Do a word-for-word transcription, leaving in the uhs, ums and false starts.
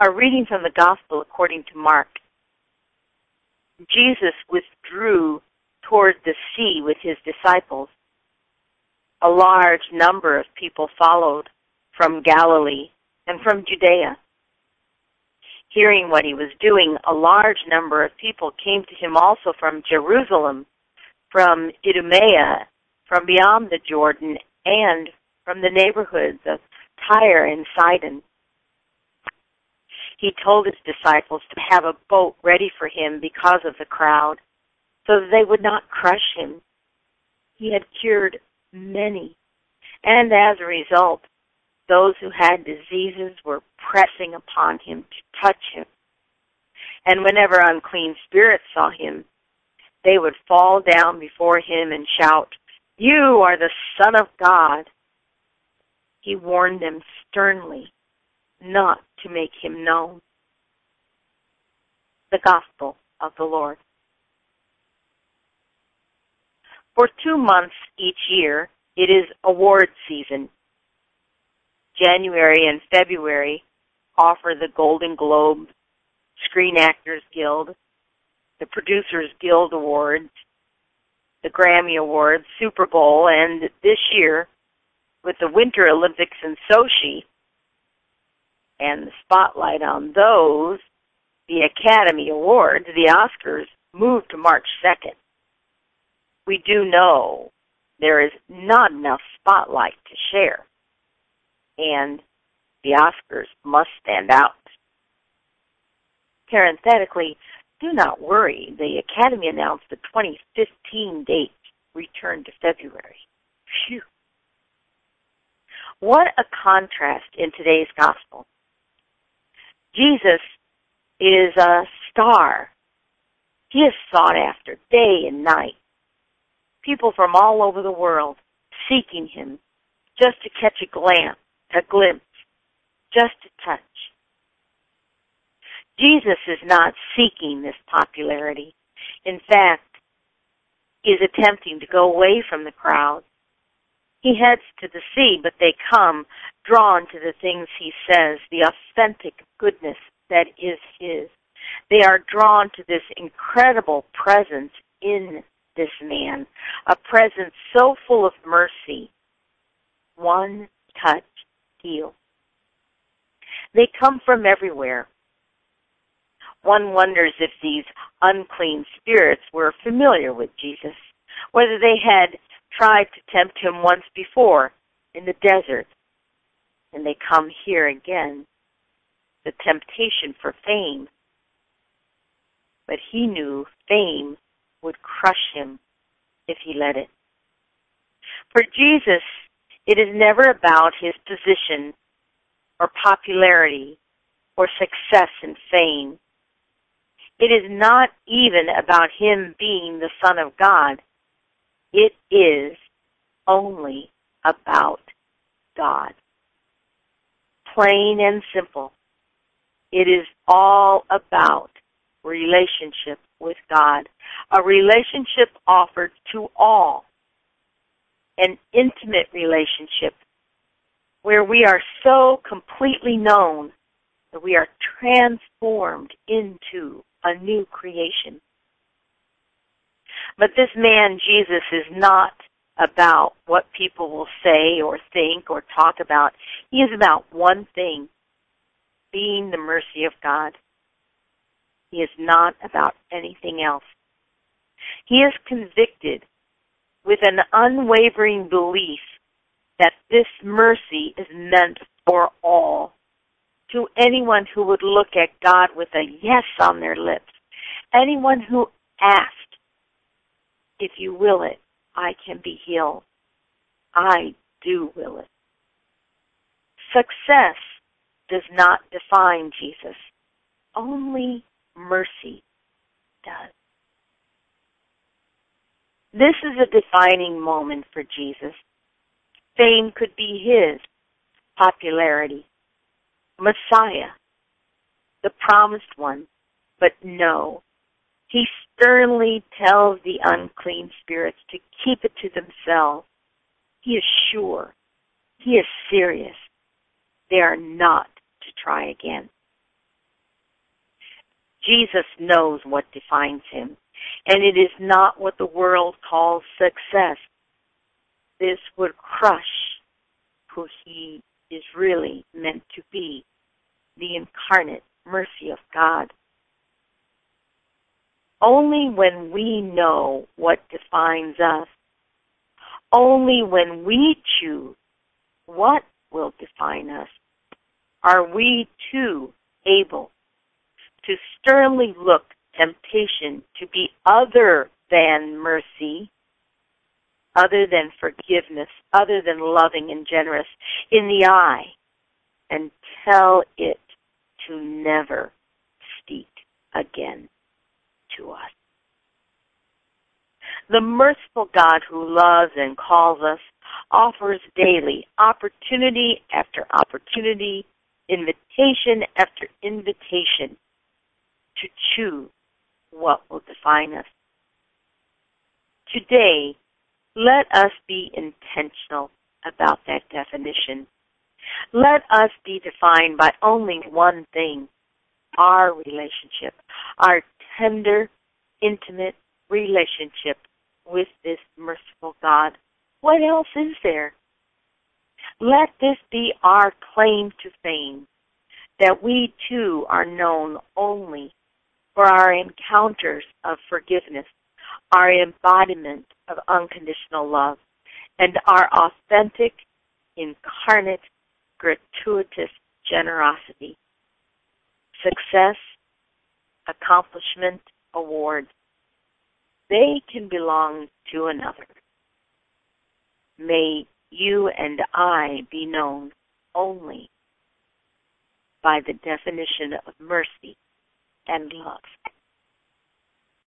A reading from the Gospel according to Mark. Jesus withdrew toward the sea with his disciples. A large number of people followed from Galilee and from Judea. Hearing what he was doing, a large number of people came to him also from Jerusalem, from Idumea, from beyond the Jordan, and from the neighborhoods of Tyre and Sidon. He told his disciples to have a boat ready for him because of the crowd, so that they would not crush him. He had cured many, and as a result, those who had diseases were pressing upon him to touch him. And whenever unclean spirits saw him, they would fall down before him and shout, "You are the Son of God." He warned them sternly not to make him known. The Gospel of the Lord. For two months each year, it is award season. January and February offer the Golden Globe, Screen Actors Guild, the Producers Guild Awards, the Grammy Awards, Super Bowl, and this year, with the Winter Olympics in Sochi, and the spotlight on those, the Academy Awards, the Oscars, moved to March second. We do know there is not enough spotlight to share, and the Oscars must stand out. Parenthetically, do not worry. The Academy announced the twenty fifteen date return to February. Phew. What a contrast in today's gospel. Jesus is a star. He is sought after day and night. People from all over the world seeking him just to catch a glance, a glimpse, just to touch. Jesus is not seeking this popularity. In fact, he is attempting to go away from the crowd. He heads to the sea, but they come, drawn to the things he says, the authentic goodness that is his. They are drawn to this incredible presence in this man, a presence so full of mercy. One touch heals. They come from everywhere. One wonders if these unclean spirits were familiar with Jesus, whether they had tried to tempt him once before in the desert, and they come here again, the temptation for fame. But he knew fame would crush him if he let it. For Jesus, it is never about his position or popularity or success and fame. It is not even about him being the Son of God. It is only about God. Plain and simple. It is all about relationship with God, a relationship offered to all, an intimate relationship where we are so completely known that we are transformed into a new creation. But this man, Jesus, is not about what people will say or think or talk about. He is about one thing, being the mercy of God. He is not about anything else. He is convicted with an unwavering belief that this mercy is meant for all, to anyone who would look at God with a yes on their lips, anyone who asked, if you will it, I can be healed. I do will it. Success does not define Jesus. Only mercy does. This is a defining moment for Jesus. Fame could be his, popularity, Messiah, the promised one, but no. He sternly tells the unclean spirits to keep it to themselves. He is sure. He is serious. They are not to try again. Jesus knows what defines him, and it is not what the world calls success. This would crush who he is really meant to be, the incarnate mercy of God. Only when we know what defines us, only when we choose what will define us, are we too able to sternly look temptation to be other than mercy, other than forgiveness, other than loving and generous in the eye, and tell it to never speak again to us. The merciful God who loves and calls us offers daily opportunity after opportunity, invitation after invitation to choose what will define us. Today, let us be intentional about that definition. Let us be defined by only one thing, our relationship, our tender, intimate relationship with this merciful God. What else is there? Let this be our claim to fame, that we too are known only for our encounters of forgiveness, our embodiment of unconditional love, and our authentic, incarnate, gratuitous generosity. Success, accomplishment, awards, they can belong to another. May you and I be known only by the definition of mercy and love.